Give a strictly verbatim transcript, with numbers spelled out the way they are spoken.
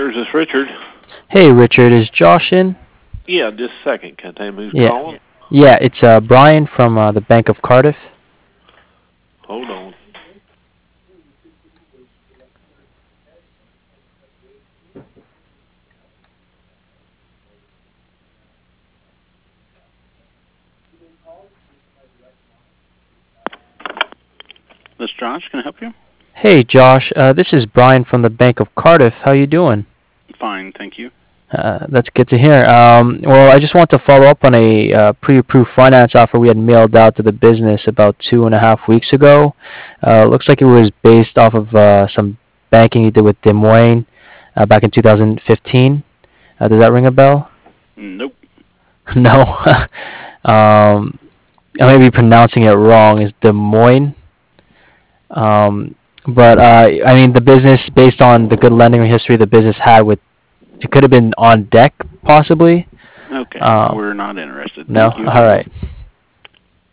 Bankers, it's Richard. Hey, Richard, is Josh in? Yeah, just a second. Can I tell him who's Yeah. calling? Yeah, it's uh, Brian from uh, the Bank of Cardiff. Hold on. This is Josh. Can I help you? Hey, Josh, uh, this is Brian from the Bank of Cardiff. How you doing? Fine, thank you. Uh, that's good to hear. Um, well, I just want to follow up on a uh, pre-approved finance offer we had mailed out to the business about two and a half weeks ago. Uh, looks like it was based off of uh, some banking you did with Des Moines uh, back in two thousand fifteen. Uh, does that ring a bell? Nope. No. um, I may be pronouncing it wrong. It's Des Moines. Um, but uh, I mean, the business, based on the good lending history the business had with, it could have been on deck possibly. Okay, Um, we're not interested. no, Thank you. all right.